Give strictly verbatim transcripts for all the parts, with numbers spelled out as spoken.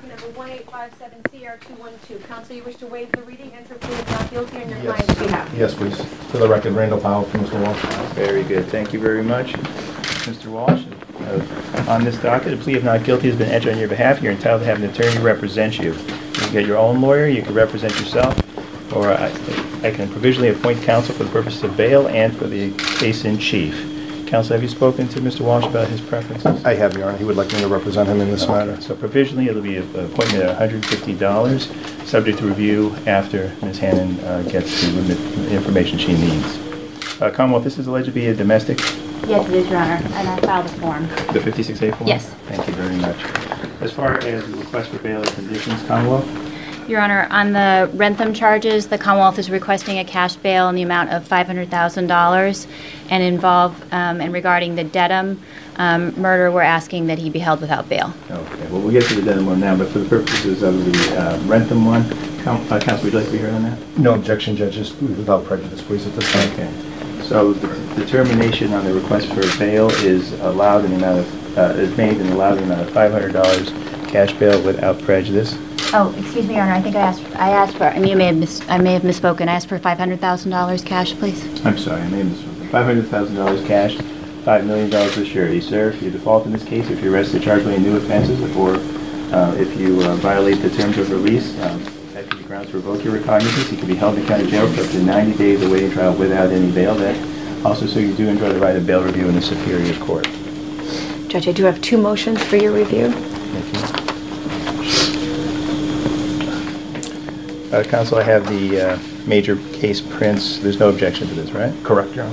number one eight five seven C R two one two. Counsel, you wish to waive the reading, enter plea of not guilty on your Yes. client's behalf? Yes, please. For the record, Randall Powell for Mister Walsh. Very good. Thank you very much, Mister Walsh. Uh, on this docket, a plea of not guilty has been entered on your behalf. You're entitled to have an attorney represent you. You can get your own lawyer, you can represent yourself, or I, I can provisionally appoint counsel for the purposes of bail and for the case in chief. Counsel, have you spoken to Mister Walsh about his preferences? I have, Your Honor. He would like me to represent him in this Okay. matter. So provisionally, it'll be an appointment at one hundred fifty dollars, subject to review after Miz Hannon uh, gets the the information she needs. Uh, Commonwealth, this is alleged to be a domestic? Yes, it is, Your Honor, and I filed a form. The fifty-six A form? Yes. Thank you very much. As far as the request for bail and conditions, Commonwealth? Your Honor, on the Rentham charges, the Commonwealth is requesting a cash bail in the amount of five hundred thousand dollars, and involve, um, and regarding the Dedham um, murder, we're asking that he be held without bail. Okay, well, we'll get to the Dedham one now, but for the purposes of the uh, Rentham one, Counsel, uh, Counsel, would you like to be heard on that? No objection, judges, without prejudice, please, at this time. Okay. So the determination on the request for bail is allowed in the amount of, uh, is made and allowed in the amount of five hundred dollars cash bail without prejudice. Oh, excuse me, Your Honor, I think I asked, I asked for, I mean, you may have mis, I may have misspoken. I asked for five hundred thousand dollars cash, please. I'm sorry, I made this five hundred thousand dollars cash, five million dollars with surety. Sir, if you default in this case, if you're arrested, charged with any new offenses, or uh, if you uh, violate the terms of release, um, that could be grounds to revoke your recognizance. You can be held in county jail for up to ninety days awaiting trial without any bail. That also, so you do enjoy the right of bail review in the Superior Court. Judge, I do have two motions for your review. Thank you. Uh, Counsel, I have the uh, major case prints. There's no objection to this, right? Correct, Your Honor.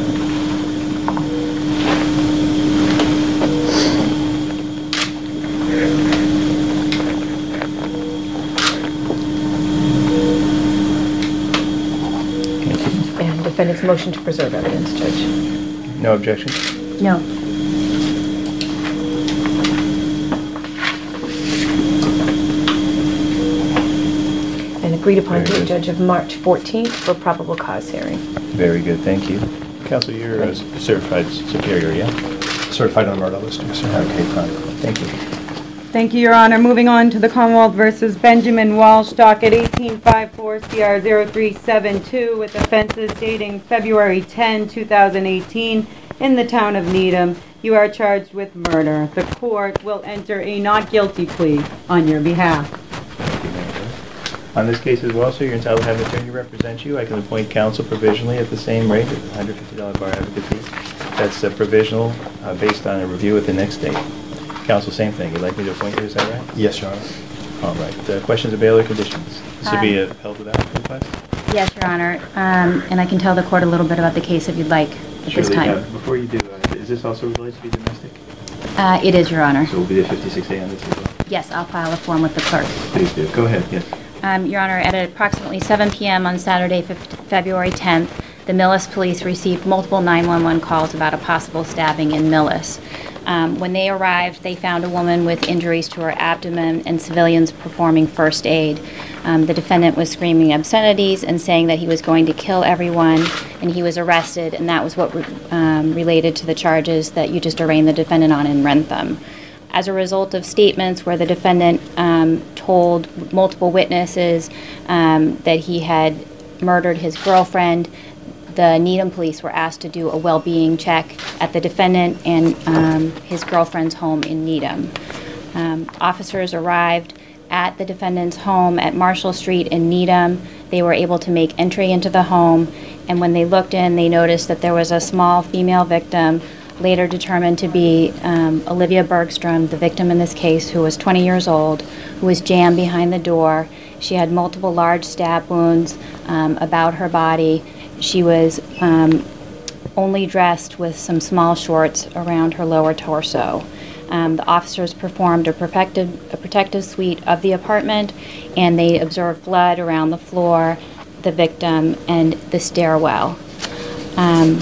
Thank you. And defendant's motion to preserve evidence, Judge. No objection? No. And agreed upon Very date, good. Judge, of March fourteenth for probable cause hearing. Very good, thank you. Counsel, you're a certified superior, yeah? Certified on murder list, yes, sir. Okay, fine. Thank you. Thank you, Your Honor. Moving on to the Commonwealth versus Benjamin Walsh, docket eighteen fifty-four C R zero three seven two, with offenses dating February tenth, two thousand eighteen in the town of Needham. You are charged with murder. The court will enter a not guilty plea on your behalf. Thank you, Mary Jo. On this case as well, sir, you're entitled to have an attorney represent you. I can appoint counsel provisionally at the same rate, at one hundred fifty dollars bar advocate fee. That's uh, provisional uh, based on a review at the next date. Counsel, same thing. You'd like me to appoint you, is that right? Yes, Your Honor. All right. Uh, questions of bail or conditions? This would be Um, a held without request? Yes, Your Honor, um, and I can tell the court a little bit about the case if you'd like at this Surely, time. uh, before you do, uh, is this also related to be domestic? Uh, it is, Your Honor. So we'll be the fifty-six A on this as well. Yes, I'll file a form with the clerk. Please do. Go ahead, yes. Um, Your Honor, at approximately seven p m on Saturday, February tenth, the Millis police received multiple nine one one calls about a possible stabbing in Millis. Um, when they arrived, they found a woman with injuries to her abdomen and civilians performing first aid. Um, the defendant was screaming obscenities and saying that he was going to kill everyone, and he was arrested, and that was what re um, related to the charges that you just arraigned the defendant on in Rentham. As a result of statements where the defendant um, told multiple witnesses um, that he had murdered his girlfriend, the Needham police were asked to do a well-being check at the defendant and um, his girlfriend's home in Needham. Um, officers arrived at the defendant's home at Marshall Street in Needham. They were able to make entry into the home, and when they looked in, they noticed that there was a small female victim, later determined to be um, Olivia Bergstrom, the victim in this case, who was twenty years old, who was jammed behind the door. She had multiple large stab wounds um, about her body. She was um, only dressed with some small shorts around her lower torso. Um, the officers performed a protective, a protective sweep of the apartment, and they observed blood around the floor, the victim, and the stairwell. Um,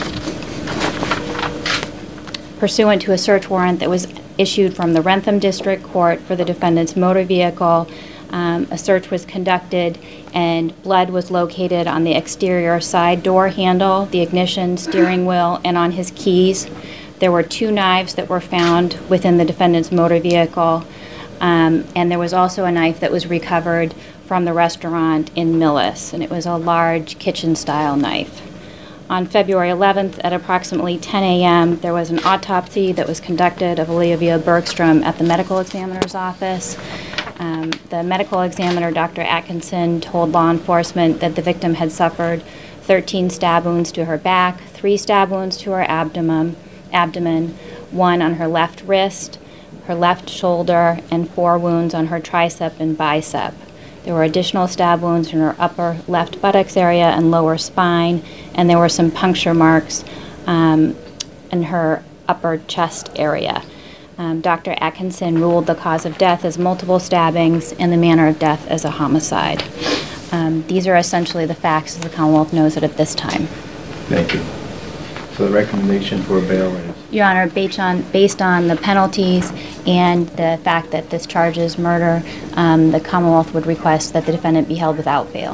pursuant to a search warrant that was issued from the Rentham District Court for the defendant's motor vehicle, Um, a search was conducted, and blood was located on the exterior side door handle, the ignition, steering wheel, and on his keys. There were two knives that were found within the defendant's motor vehicle. Um, And there was also a knife that was recovered from the restaurant in Millis, and it was a large kitchen-style knife. On February eleventh, at approximately ten a m, there was an autopsy that was conducted of Olivia Bergstrom at the medical examiner's office. Um, The medical examiner, Doctor Atkinson, told law enforcement that the victim had suffered thirteen stab wounds to her back, three stab wounds to her abdomen, abdomen, one on her left wrist, her left shoulder, and four wounds on her tricep and bicep. There were additional stab wounds in her upper left buttocks area and lower spine, and there were some puncture marks um, in her upper chest area. Um, Doctor Atkinson ruled the cause of death as multiple stabbings and the manner of death as a homicide. Um, These are essentially the facts as the Commonwealth knows it at this time. Thank you. So the recommendation for bail is? Your Honor, based on, based on the penalties and the fact that this charge is murder, um, the Commonwealth would request that the defendant be held without bail.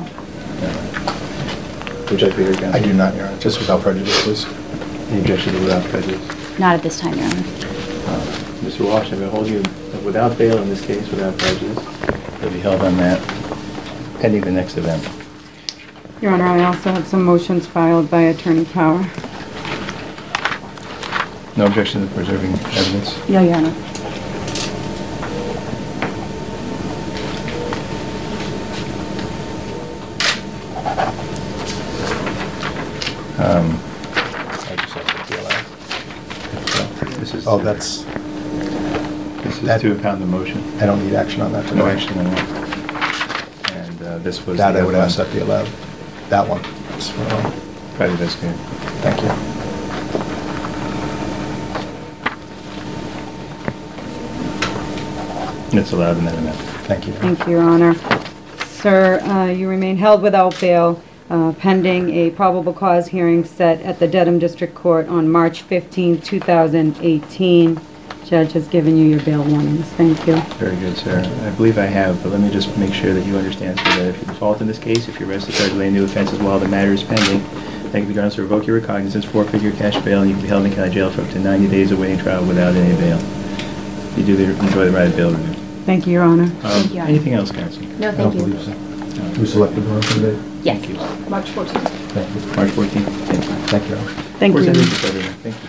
Would you like to hear, counsel? I do not, Your Honor, just without prejudice, please. Any objection to without prejudice? Not at this time, Your Honor. Uh, Mister Walsh, I'm going to hold you without bail in this case, without prejudice. You'll be held on that pending the next event. Your Honor, I also have some motions filed by Attorney Power. No objection to preserving evidence? Yeah, Your Honor. Um, I just have to feel that. This is, Oh, that's, this is that- to impound the motion. I don't need action on that today. No action on that. And uh, this was... That the I would other ask one. that be allowed. That one. It's for, uh, Private investigator. Thank you. It's allowed in that amendment. Thank you. Thank you, Your Honor. Sir, uh, you remain held without bail uh, pending a probable cause hearing set at the Dedham District Court on March fifteenth, two thousand eighteen. Judge has given you your bail warnings. Thank you. Very good, sir. I believe I have, but let me just make sure that you understand, sir, that if you default in this case, if you're arrested, charged with any new offenses while the matter is pending, that can be grounds to revoke your recognizance, forfeit your cash bail, and you can be held in county jail for up to ninety days awaiting trial without any bail. You do the- enjoy the right of bail review. Thank you, Your Honor. Um, you, Your Honor. Anything else, counsel? No, I don't thank you. believe so. We selected the wrong date? Yes. Thank you. March fourteenth. Thank you. March fourteenth. Thank you. Thank you. Thank Of course, I you. think it's everything. Thank you.